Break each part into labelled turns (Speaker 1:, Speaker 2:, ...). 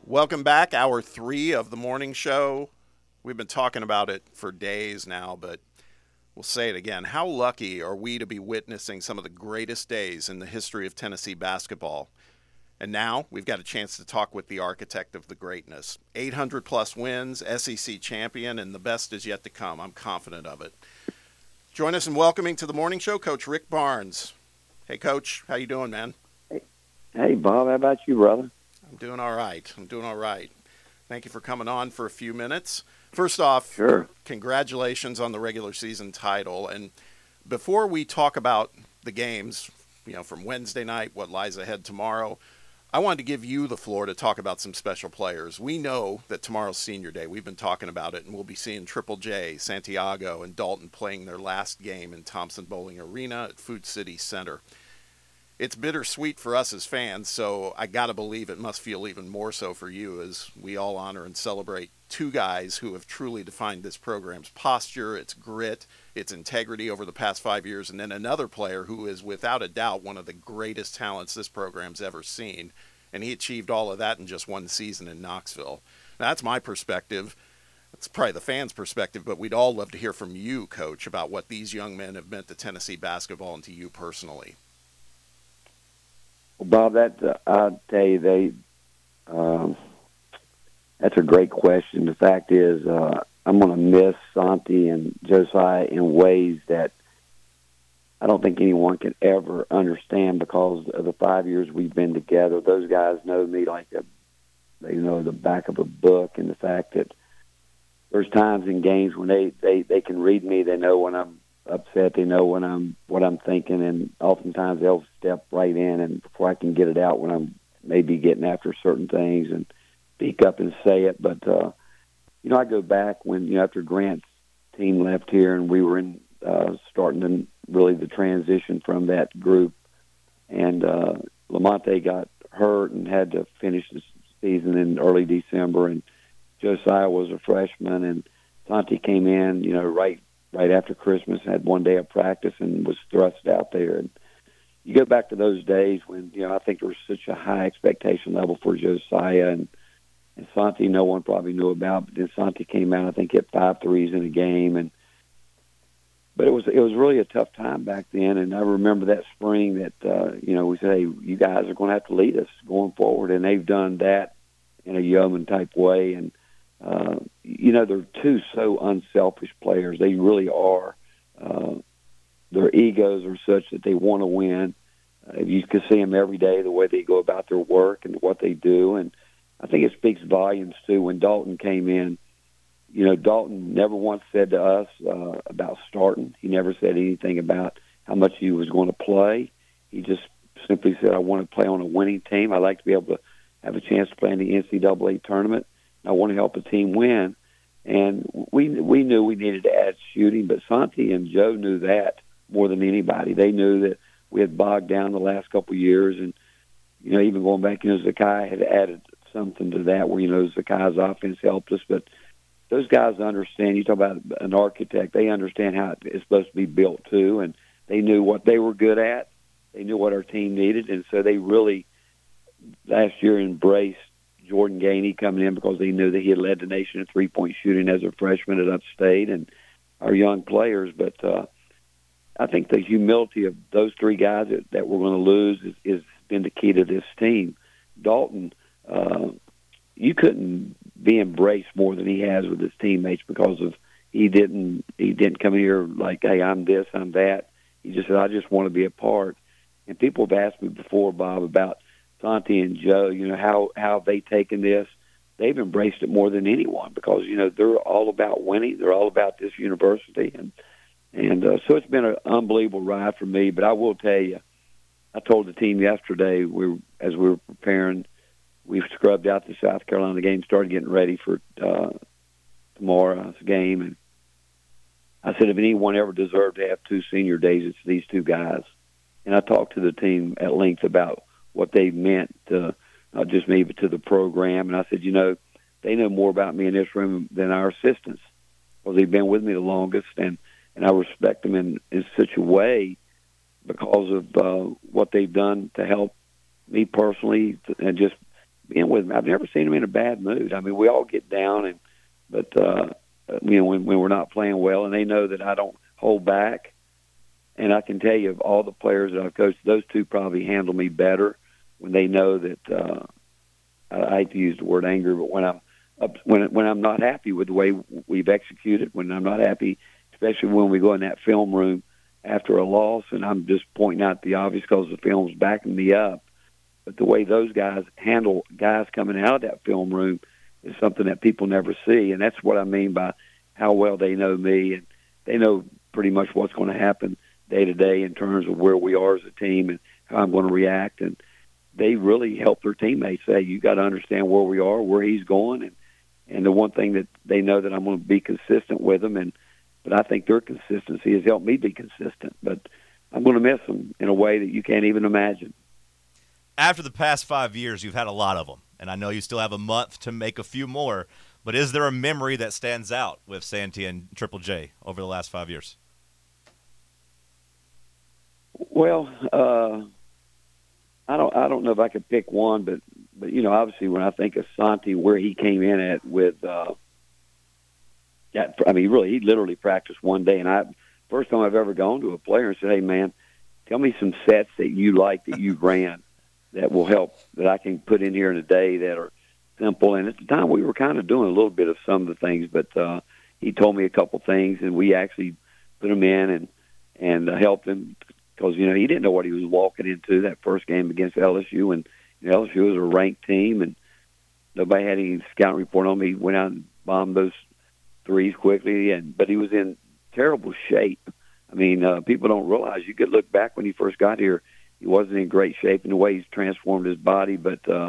Speaker 1: Welcome back, hour 3 of the morning show. We've been talking about it for days now, but we'll say it again. How lucky are we to be witnessing some of the greatest days in the history of Tennessee basketball? And now we've got a chance to talk with the architect of the greatness. 800-plus wins, SEC champion, and the best is yet to come. I'm confident of it. Join us in welcoming to the morning show, Coach Rick Barnes. Hey, Coach. How you doing, man?
Speaker 2: Hey, Bob. How about you, brother?
Speaker 1: I'm doing all right. Thank you for coming on for a few minutes. First off,
Speaker 2: Sure.
Speaker 1: Congratulations on the regular season title. And before we talk about the games, from Wednesday night, what lies ahead tomorrow, I wanted to give you the floor to talk about some special players. We know that tomorrow's senior day. We've been talking about it, and we'll be seeing Triple J, Santiago, and Dalton playing their last game in Thompson Bowling Arena at Food City Center. It's bittersweet for us as fans, so I got to believe it must feel even more so for you as we all honor and celebrate two guys who have truly defined this program's posture, its grit, its integrity over the past 5 years, and then another player who is without a doubt one of the greatest talents this program's ever seen, and he achieved all of that in just one season in Knoxville. Now, that's my perspective. That's probably the fans' perspective, but we'd all love to hear from you, Coach, about what these young men have meant to Tennessee basketball and to you personally.
Speaker 2: Well, Bob, I'll tell you, that's a great question. The fact is, I'm going to miss Santi and Josiah in ways that I don't think anyone can ever understand because of the 5 years we've been together. Those guys know me like they know the back of a book, and the fact that there's times in games when they can read me. They know when I'm upset. They know what I'm thinking, and oftentimes they'll step right in, and before I can get it out when I'm maybe getting after certain things and speak up and say it. But I go back when after Grant's team left here, and we were in starting to really the transition from that group, and Lamonte got hurt and had to finish the season in early December, and Josiah was a freshman, and Santi came in, right after Christmas, had one day of practice and was thrust out there. And you go back to those days when, I think there was such a high expectation level for Josiah, and Santi no one probably knew about, but then Santi came out, I think hit 5 threes in a game. But it was really a tough time back then, and I remember that spring that, we said, hey, you guys are going to have to lead us going forward, and they've done that in a yeoman-type way, and they're two so unselfish players. They really are. Their egos are such that they want to win. You can see them every day, the way they go about their work and what they do. And I think it speaks volumes, too. When Dalton came in, Dalton never once said to us about starting. He never said anything about how much he was going to play. He just simply said, I want to play on a winning team. I like to be able to have a chance to play in the NCAA tournament. I want to help the team win. And we knew we needed to add shooting, but Santi and Joe knew that more than anybody. They knew that we had bogged down the last couple of years, and even going back, Zakai had added something to that where Zakai's offense helped us. But those guys understand. You talk about an architect; they understand how it's supposed to be built too, and they knew what they were good at. They knew what our team needed, and so they really last year embraced Jordan Gainey coming in because they knew that he had led the nation in three-point shooting as a freshman at Upstate, and our young players. But I think the humility of those three guys that we're going to lose is been the key to this team. Dalton, you couldn't be embraced more than he has with his teammates because of he didn't come here like, hey, I'm this, I'm that. He just said, I just want to be a part. And people have asked me before, Bob, about Santi and Joe, how have they taken this? They've embraced it more than anyone because, they're all about winning. They're all about this university. And so it's been an unbelievable ride for me. But I will tell you, I told the team yesterday, as we were preparing, we scrubbed out the South Carolina game, started getting ready for tomorrow's game. And I said, if anyone ever deserved to have 2 senior days, it's these 2 guys. And I talked to the team at length about what they meant to not just me, but to the program. And I said, they know more about me in this room than our assistants because they've been with me the longest. And I respect them in such a way because of what they've done to help me personally and just being with him. I've never seen him in a bad mood. I mean, we all get down, but when we're not playing well, and they know that I don't hold back. And I can tell you, of all the players that I've coached, those two probably handle me better when they know that. I hate to use the word anger, but when I'm not happy with the way we've executed, when I'm not happy, especially when we go in that film room after a loss, and I'm just pointing out the obvious because the film's backing me up. But the way those guys handle guys coming out of that film room is something that people never see, and that's what I mean by how well they know me, and they know pretty much what's going to happen day to day in terms of where we are as a team and how I'm going to react. And they really help their teammates say, you got to understand where we are, where he's going. And the one thing that they know that I'm going to be consistent with them. But I think their consistency has helped me be consistent. But I'm going to miss them in a way that you can't even imagine.
Speaker 3: After the past 5 years, you've had a lot of them. And I know you still have a month to make a few more. But is there a memory that stands out with Santi and Triple J over the last 5 years?
Speaker 2: Well, I don't know if I could pick one, but obviously when I think of Santi, where he came in at with, he literally practiced one day, and first time I've ever gone to a player and said, "Hey man, tell me some sets that you like that you've ran that will help that I can put in here in a day that are simple." And at the time we were kind of doing a little bit of some of the things, but he told me a couple things, and we actually put them in and helped him. Because, he didn't know what he was walking into that first game against LSU. And LSU was a ranked team, and nobody had any scout report on me. He went out and bombed those threes quickly, but he was in terrible shape. I mean, people don't realize. You could look back when he first got here, he wasn't in great shape in the way he's transformed his body. But, I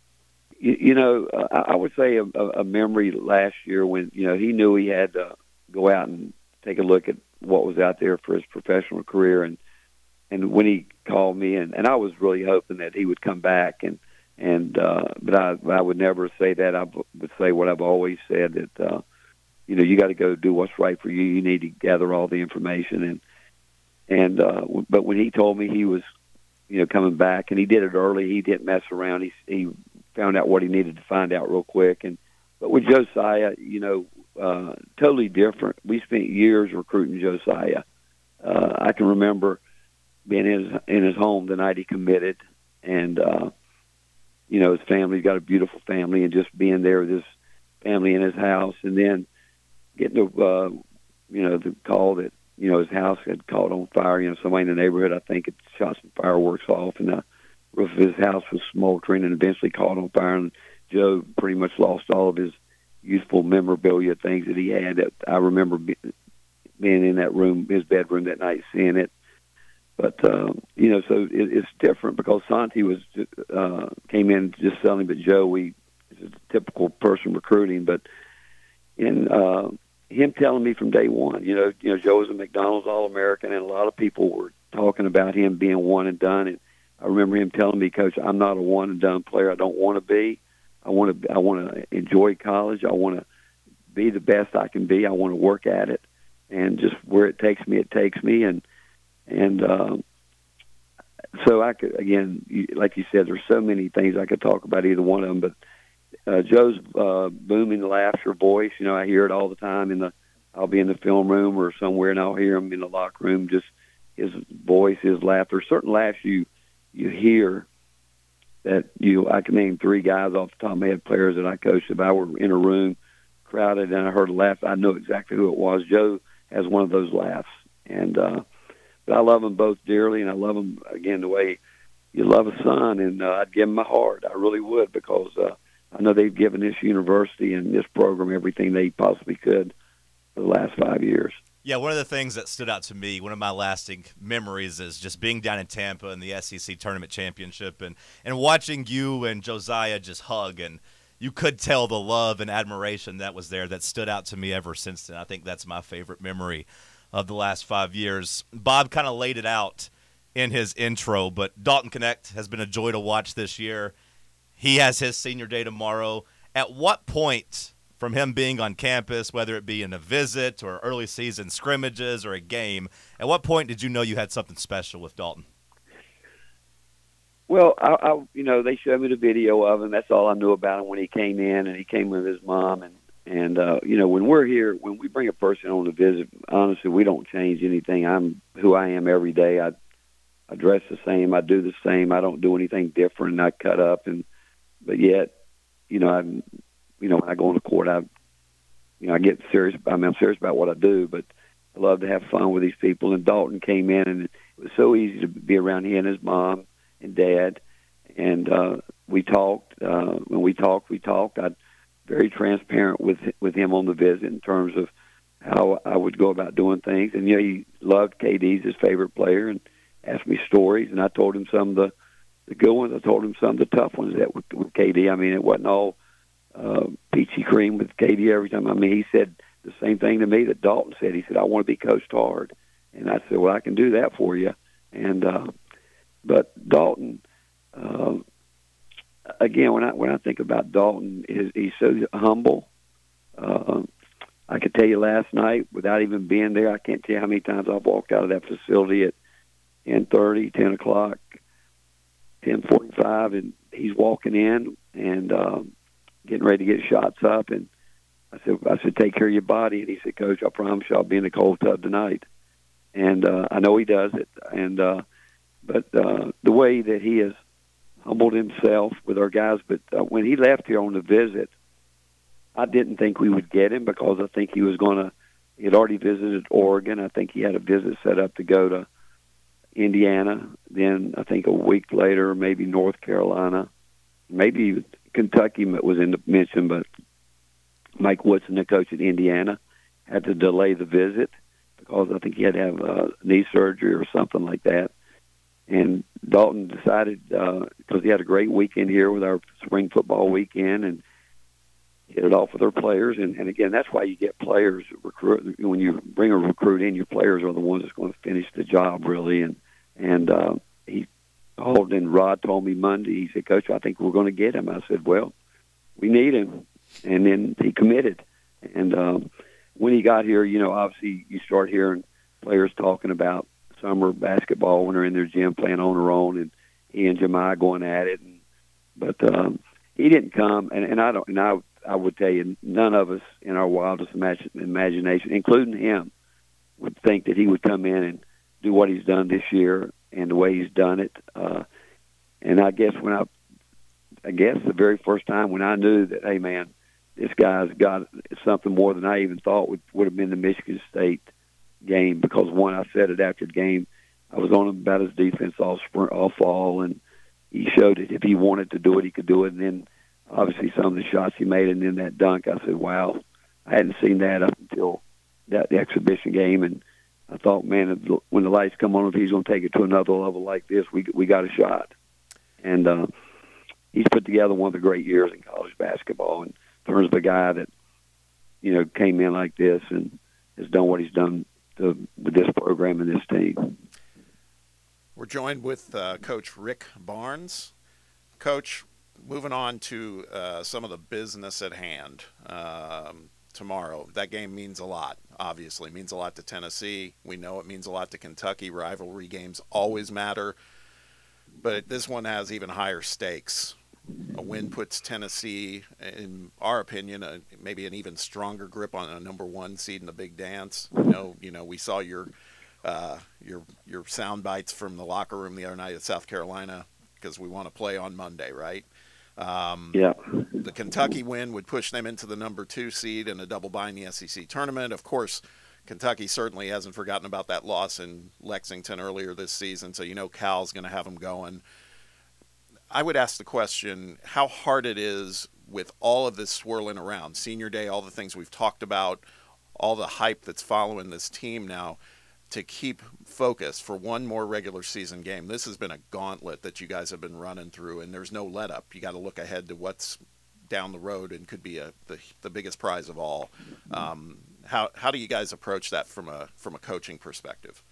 Speaker 2: would say a memory last year when, he knew he had to go out and take a look at what was out there for his professional career. And when he called me, and I was really hoping that he would come back, but I would never say that. I would say what I've always said, that you got to go do what's right for you. You need to gather all the information, but when he told me he was coming back, and he did it early, he didn't mess around. He found out what he needed to find out real quick. But with Josiah, totally different. We spent years recruiting Josiah. I can remember being in his home the night he committed, and his family's got a beautiful family, and just being there with his family in his house, and then getting the call that his house had caught on fire. Somebody in the neighborhood, I think, had shot some fireworks off, and the roof of his house was smoldering and eventually caught on fire. And Joe pretty much lost all of his youthful memorabilia, things that he had. That I remember being in that room, his bedroom that night, seeing it. But, so it's different because Santi came in just selling, but Joe, is a typical person recruiting. But in him telling me from day one, Joe was a McDonald's All-American, and a lot of people were talking about him being one and done. And I remember him telling me, "Coach, I'm not a one and done player. I don't want to be. I want to enjoy college. I want to be the best I can be. I want to work at it, and just where it takes me, it takes me." And so I could, again, like you said, there's so many things I could talk about either one of them. But Joe's booming laughter voice, I hear it all the time. I'll be in the film room or somewhere, and I'll hear him in the locker room. Just his voice, his laughter. Certain laughs you hear that I can name three guys off the top of my head, players that I coached. If I were in a room crowded and I heard a laugh, I know exactly who it was. Joe has one of those laughs, and but I love them both dearly, and I love them, again, the way you love a son, and I'd give them my heart. I really would, because I know they've given this university and this program everything they possibly could for the last 5 years.
Speaker 3: Yeah, one of the things that stood out to me, one of my lasting memories, is just being down in Tampa in the SEC Tournament Championship and watching you and Josiah just hug, and you could tell the love and admiration that was there that stood out to me ever since then. I think that's my favorite memory of the last 5 years. Bob kind of laid it out in his intro, but Dalton Knecht has been a joy to watch this year. He has his senior day tomorrow. At what point from him being on campus, whether it be in a visit or early season scrimmages or a game, at what point did you know you had something special with Dalton?
Speaker 2: Well, they showed me the video of him. That's all I knew about him when he came in, and he came with his mom. And when we're here, when we bring a person on to visit, honestly, we don't change anything. I'm who I am every day. I dress the same. I do the same. I don't do anything different. I cut up, but yet, when I go on the court, I get serious. I'm serious about what I do, but I love to have fun with these people. And Dalton came in, and it was so easy to be around he and his mom and dad. And we talked. When we talked. I'm very transparent with him on the visit in terms of how I would go about doing things. And he loved KD's his favorite player, and asked me stories. And I told him some of the good ones. I told him some of the tough ones that with KD. I mean, it wasn't all peachy cream with KD every time. I mean, he said the same thing to me that Dalton said. He said, "I want to be coached hard," and I said, "Well, I can do that for you." And but Dalton, again, when I think about Dalton, he's so humble. I could tell you last night, without even being there, I can't tell you how many times I've walked out of that facility at 10:30, 10 o'clock, 10:45, and he's walking in and getting ready to get shots up. And I said, "Take care of your body." And he said, "Coach, I promise you I'll be in the cold tub tonight." And I know he does it. And but the way that he has humbled himself with our guys. But when he left here on the visit, I didn't think we would get him because I think he had already visited Oregon. I think he had a visit set up to go to Indiana. Then I think a week later, maybe North Carolina, maybe Kentucky was in the mention, but Mike Woodson, the coach at Indiana, had to delay the visit because I think he had to have knee surgery or something like that. And Dalton decided, because he had a great weekend here with our spring football weekend, and hit it off with our players. And again, that's why you get players. When you bring a recruit in, your players are the ones that's going to finish the job, really. And he called, and Rod told me Monday, he said, "Coach, I think we're going to get him." I said, "Well, we need him." And then he committed. And when he got here, obviously you start hearing players talking about summer basketball when they're in their gym playing on their own, and he and Jemiah going at it. But he didn't come, and I would tell you, none of us in our wildest imagination, including him, would think that he would come in and do what he's done this year and the way he's done it. And I guess the very first time when I knew that, hey man, this guy's got something more than I even thought would have been the Michigan State game, because one, I said it after the game, I was on him about his defense all fall, and he showed it. If he wanted to do it, he could do it. And then obviously some of the shots he made, and then that dunk, I said, wow, I hadn't seen that up until the exhibition game. And I thought, man, when the lights come on, if he's going to take it to another level like this, we got a shot. And he's put together one of the great years in college basketball in terms of a guy that, came in like this and has done what he's done with this program and this team.
Speaker 1: We're joined with Coach Rick Barnes. Coach, moving on to some of the business at hand tomorrow. That game means a lot, obviously. It means a lot to Tennessee. We know it means a lot to Kentucky. Rivalry games always matter. But this one has even higher stakes. A win puts Tennessee, in our opinion, maybe an even stronger grip on a number one seed in the Big Dance. We saw your sound bites from the locker room the other night at South Carolina, because we want to play on Monday, right?
Speaker 2: Yeah.
Speaker 1: The Kentucky win would push them into the number 2 seed and a double bye in the SEC tournament. Of course, Kentucky certainly hasn't forgotten about that loss in Lexington earlier this season, so Cal's going to have them going. I would ask the question, how hard it is with all of this swirling around, Senior Day, all the things we've talked about, all the hype that's following this team now, to keep focus for one more regular season game. This has been a gauntlet that you guys have been running through, and there's no let up. You got to look ahead to what's down the road and could be the biggest prize of all. How do you guys approach that from a coaching perspective?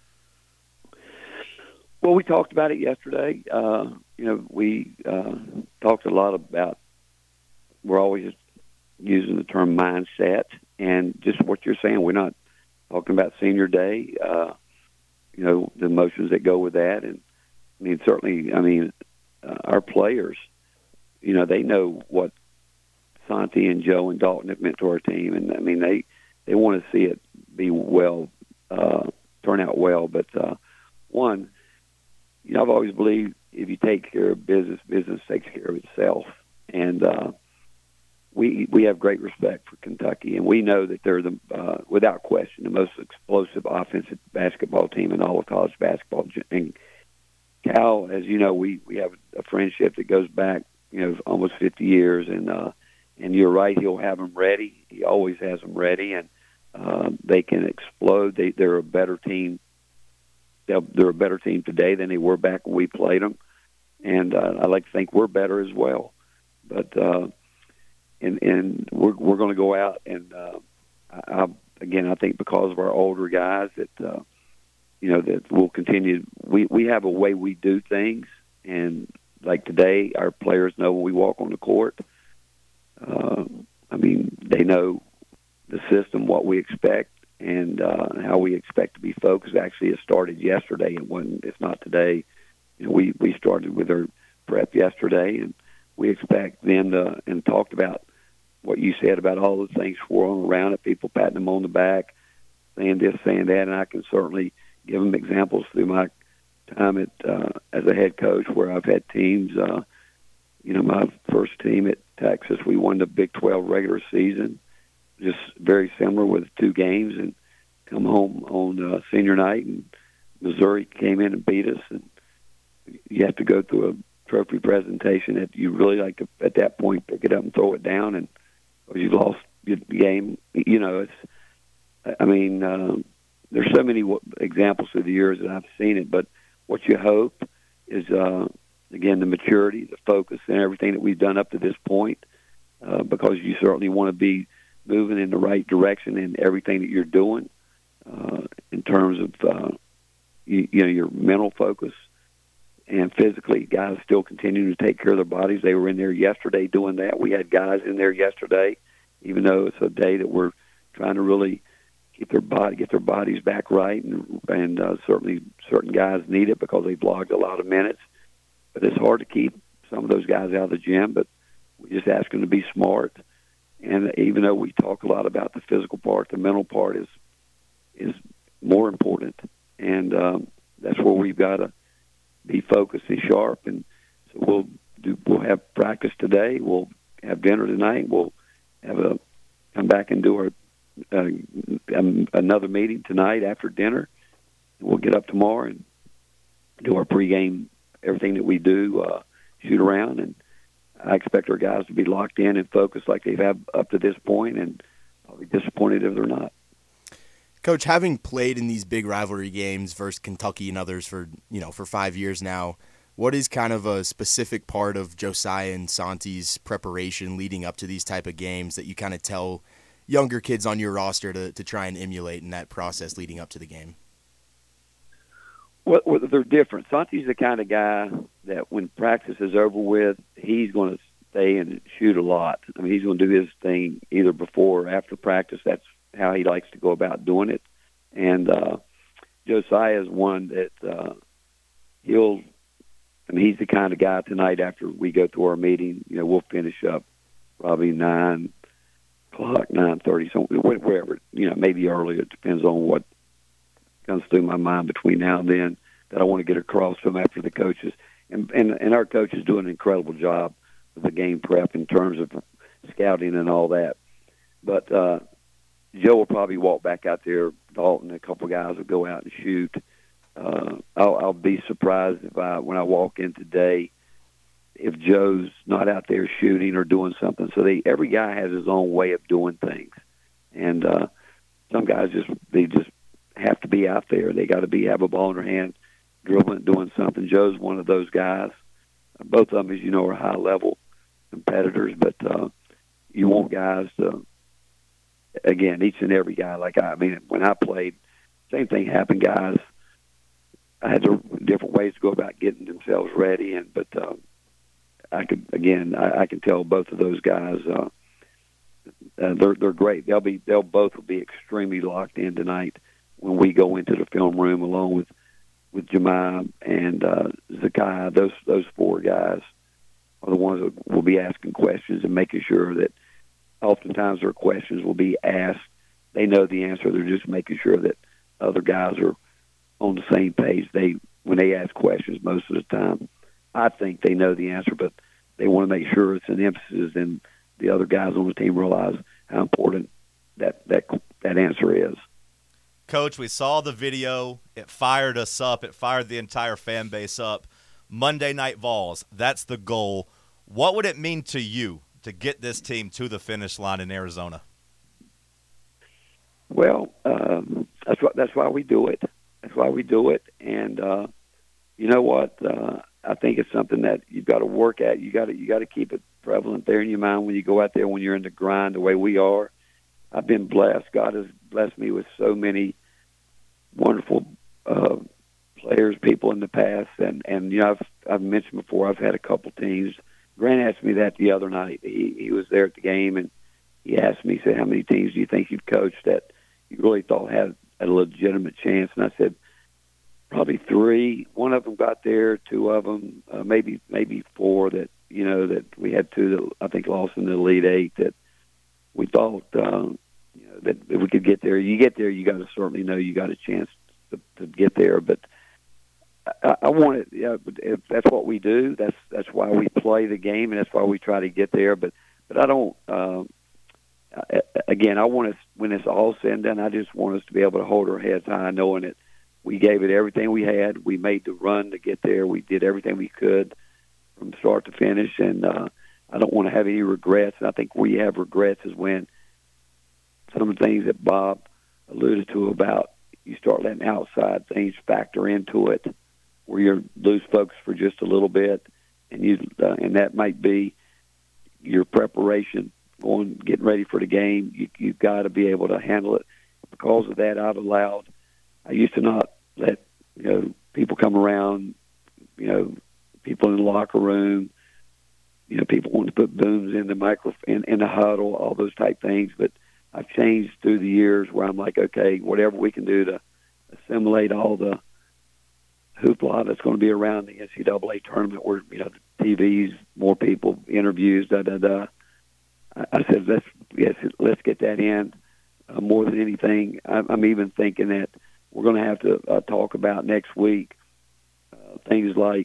Speaker 2: Well, we talked about it yesterday. We talked a lot about, we're always using the term mindset, and just what you're saying, we're not talking about Senior Day, the emotions that go with that. And certainly, our players, they know what Santi and Joe and Dalton have meant to our team, and I mean they want to see it be turn out well. But one, I've always believed if you take care of business, business takes care of itself, and we have great respect for Kentucky, and we know that they're without question the most explosive offensive basketball team in all of college basketball. And Cal, as you know, we have a friendship that goes back almost 50 years, and you're right, he'll have them ready. He always has them ready, and they can explode. They're a better team. They're a better team today than they were back when we played them, and I like to think we're better as well. But and we're going to go out, and I think because of our older guys that that we'll continue. We have a way we do things, and like today, our players know when we walk on the court. They know the system, what we expect, and how we expect to be focused. Actually, it started yesterday. It's not today. We started with our prep yesterday, and we expect them to, and talked about what you said about all the things swirling around it, people patting them on the back, saying this, saying that, and I can certainly give them examples through my time as a head coach where I've had teams. My first team at Texas, we won the Big 12 regular season, just very similar with 2 games, and come home on senior night, and Missouri came in and beat us, and you have to go through a trophy presentation that you really like to, at that point, pick it up and throw it down, and you lost the game. There's so many examples through the years that I've seen it, but what you hope is, again, the maturity, the focus, and everything that we've done up to this point, because you certainly want to be moving in the right direction in everything that you're doing, in terms of your mental focus, and physically, guys still continuing to take care of their bodies. They were in there yesterday doing that. We had guys in there yesterday, even though it's a day that we're trying to really get their bodies back right, and certainly certain guys need it because they've logged a lot of minutes. But it's hard to keep some of those guys out of the gym, but we just ask them to be smart. And even though we talk a lot about the physical part, the mental part is more important. And that's where we've got to be focused and sharp. And so we'll have practice today. We'll have dinner tonight. We'll come back and do our another meeting tonight after dinner. We'll get up tomorrow and do our pregame, everything that we do, shoot around, and I expect our guys to be locked in and focused like they've had up to this point, and I'll be disappointed if they're not.
Speaker 4: Coach, having played in these big rivalry games versus Kentucky and others for 5 years now, what is kind of a specific part of Josiah and Santi's preparation leading up to these type of games that you kind of tell younger kids on your roster to try and emulate in that process leading up to the game?
Speaker 2: Well, they're different. Santi's the kind of guy that when practice is over with, he's going to stay and shoot a lot. I mean, he's going to do his thing either before or after practice. That's how he likes to go about doing it. And Josiah is one that he's the kind of guy tonight after we go through our meeting, we'll finish up probably 9 o'clock, 9:30, so wherever, maybe earlier. It depends on what comes through my mind between now and then that I want to get across from after the coaches. And our coaches do an incredible job with the game prep in terms of scouting and all that. But Joe will probably walk back out there. Dalton, a couple of guys will go out and shoot. I'll be surprised when I walk in today if Joe's not out there shooting or doing something. So every guy has his own way of doing things, and some guys they just have to be out there. They got to have a ball in their hand, dribbling, doing something. Joe's one of those guys. Both of them, as you know, are high level competitors, but you want guys to, again, each and every guy. When I played, same thing happened, guys. I had different ways to go about getting themselves ready, but I can tell both of those guys they're great. They'll both be extremely locked in tonight when we go into the film room, along with with Jemai and Zakai. Those four guys are the ones that will be asking questions and making sure that oftentimes their questions will be asked. They know the answer. They're just making sure that other guys are on the same page. When they ask questions, most of the time, I think they know the answer, but they want to make sure it's an emphasis and the other guys on the team realize how important that answer is.
Speaker 3: Coach, we saw the video. It fired us up. It fired the entire fan base up. Monday Night Vols, that's the goal. What would it mean to you to get this team to the finish line in Arizona?
Speaker 2: Well, that's why we do it. That's why we do it. And you know what? I think it's something that you've got to work at. You got to keep it prevalent there in your mind when you go out there, when you're in the grind the way we are. I've been blessed. God has blessed me with so many wonderful players, people in the past, and you know, I've mentioned before, I've had a couple teams. Grant asked me that the other night. He was there at the game, and he asked me, he said, how many teams do you think you've coached that you really thought had a legitimate chance? And I said, probably 3. One of them got there, 2 of them, maybe 4 that, you know, that we had 2 that I think lost in the Elite 8 that we thought, you know, that if we could get there. You get there, you got to certainly know you got a chance to get there. But I want it. Yeah, if that's what we do. That's why we play the game, and that's why we try to get there. But I don't. Again, I want us, when it's all said and done, I just want us to be able to hold our heads high, knowing that we gave it everything we had. We made the run to get there. We did everything we could from start to finish, and I don't want to have any regrets. And I think we have regrets is when some of the things that Bob alluded to about you start letting outside things factor into it, where you lose focus for just a little bit, and and that might be your preparation, getting ready for the game. You've got to be able to handle it. Because of that, I used to not let, you know, people come around, you know, people in the locker room, you know, people want to put booms in the in the huddle, all those type things. But I've changed through the years where I'm like, okay, whatever we can do to assimilate all the hoopla that's going to be around the NCAA tournament, where, you know, the TVs, more people, interviews, I said, let's get that in. More than anything, I'm even thinking that we're going to have to talk about next week things like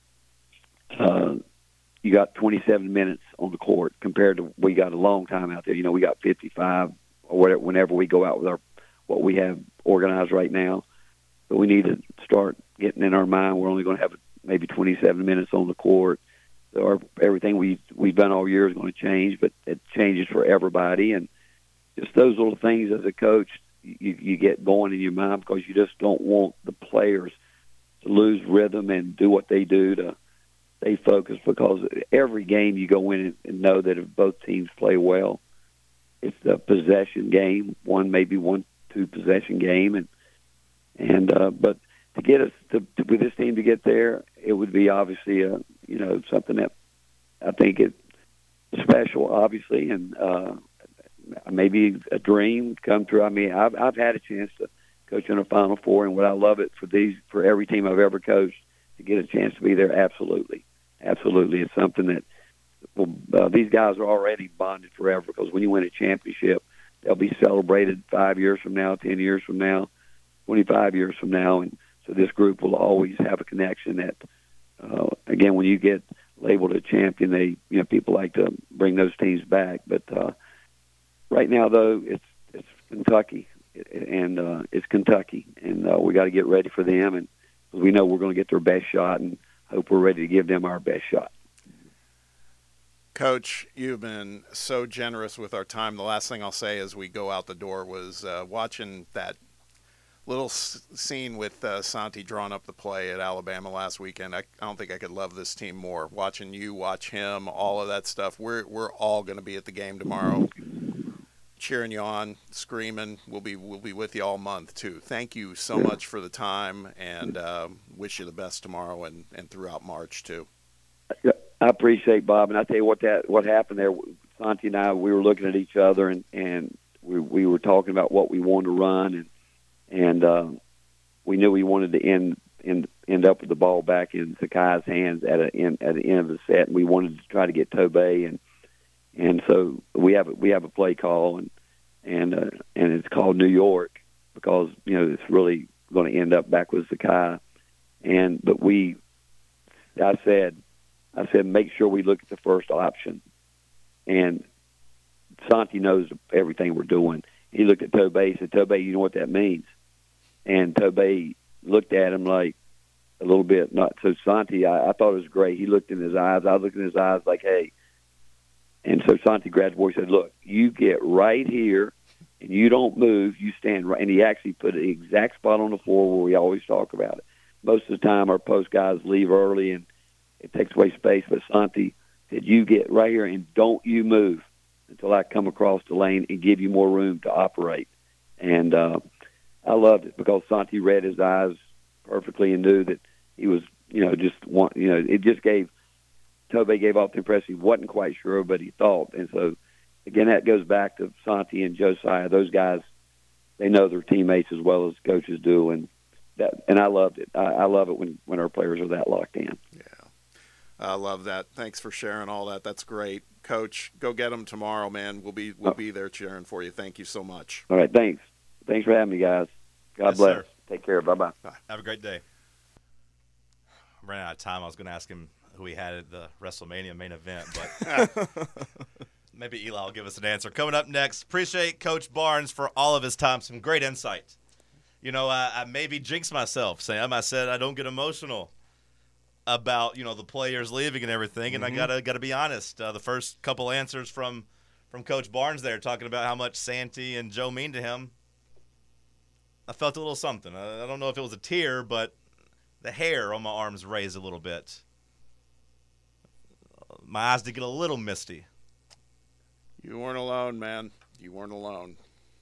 Speaker 2: you got 27 minutes on the court compared to we got a long time out there. You know, we got 55 or whatever whenever we go out with what we have organized right now. So we need to start getting in our mind we're only going to have maybe 27 minutes on the court. So everything we've done all year is going to change, but it changes for everybody. And just those little things as a coach, you get going in your mind, because you just don't want the players to lose rhythm and do what they do to stay focused, because every game you go in and know that if both teams play well, it's a possession game, maybe 1-2 possession game. But to get us with this team to get there, it would be obviously something that I think is special, obviously, and maybe a dream come true. I mean, I've had a chance to coach in a Final Four, and what I love it for every team I've ever coached to get a chance to be there. Absolutely, it's something that these guys are already bonded forever, because when you win a championship, they'll be celebrated 5 years from now, 10 years from now, 25 years from now, and so this group will always have a connection. That again, when you get labeled a champion, people like to bring those teams back, but right now though it's Kentucky, and it's Kentucky, and we got to get ready for them, and we know we're going to get their best shot, and hope we're ready to give them our best shot.
Speaker 1: Coach, you've been so generous with our time. The last thing I'll say as we go out the door was watching that little scene with Santi drawing up the play at Alabama last weekend. I don't think I could love this team more. Watching you, watch him, all of that stuff. We're all going to be at the game tomorrow, cheering you on, screaming. We'll be with you all month too. Thank you so much for the time, and wish you the best tomorrow and throughout March too.
Speaker 2: I appreciate Bob, and I tell you what happened there. Santi and I, we were looking at each other, and we were talking about what we wanted to run, and we knew we wanted to end end up with the ball back in Sakai's hands at the end of the set. And we wanted to try to get Tobey, and so we have a play call, and it's called New York because it's really going to end up back with Sakai. But I said make sure we look at the first option, and Santi knows everything we're doing. He looked at Tobey. He said, "Tobey, you know what that means?" And Tobey looked at him like a little bit not. So Santi, I thought it was great. He looked in his eyes. I looked in his eyes like, "Hey." And so Santi grabbed the boy and said, "Look, you get right here, and you don't move. You stand right." And he actually put the exact spot on the floor where we always talk about it. Most of the time, our post guys leave early, and it takes away space. But Santi said, "You get right here, and don't you move until I come across the lane and give you more room to operate." And I loved it because Santi read his eyes perfectly and knew that he was, it just gave Tobey gave off the impression he wasn't quite sure, but he thought. And so, again, that goes back to Santi and Josiah. Those guys, they know their teammates as well as coaches do, and I loved it. I love it when our players are that locked in.
Speaker 1: Yeah, I love that. Thanks for sharing all that. That's great, Coach. Go get them tomorrow, man. We'll be there cheering for you. Thank you so much.
Speaker 2: All right, thanks. Thanks for having me, guys. God bless.
Speaker 3: Sir.
Speaker 2: Take care. Bye-bye.
Speaker 3: Bye. Have a great day. I'm running out of time. I was going to ask him who he had at the WrestleMania main event, but maybe Eli will give us an answer. Coming up next, appreciate Coach Barnes for all of his time. Some great insight. I maybe jinxed myself. Sam, I said I don't get emotional about, the players leaving and everything, and I gotta be honest. The first couple answers from Coach Barnes there talking about how much Santi and Joe mean to him, I felt a little something. I don't know if it was a tear, but the hair on my arms raised a little bit. My eyes did get a little misty.
Speaker 1: You weren't alone, man. You weren't alone.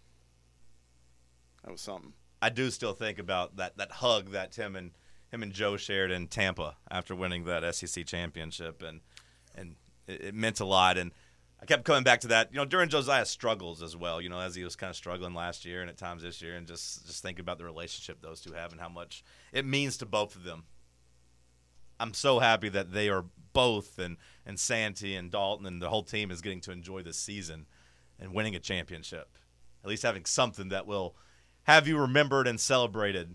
Speaker 1: That was something.
Speaker 3: I do still think about that hug that him and Joe shared in Tampa after winning that SEC championship, and it meant a lot. And I kept coming back to that, during Josiah's struggles as well, as he was kind of struggling last year and at times this year, and just thinking about the relationship those two have and how much it means to both of them. I'm so happy that they are both, and Santi and Dalton and the whole team is getting to enjoy this season and winning a championship. At least having something that will have you remembered and celebrated,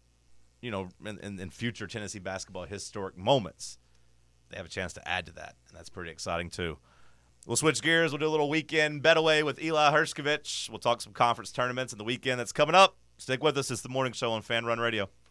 Speaker 3: in future Tennessee basketball historic moments. They have a chance to add to that, and that's pretty exciting too. We'll switch gears. We'll do a little weekend betaway with Eli Hershkovich. We'll talk some conference tournaments in the weekend that's coming up. Stick with us. It's the morning show on Fan Run Radio.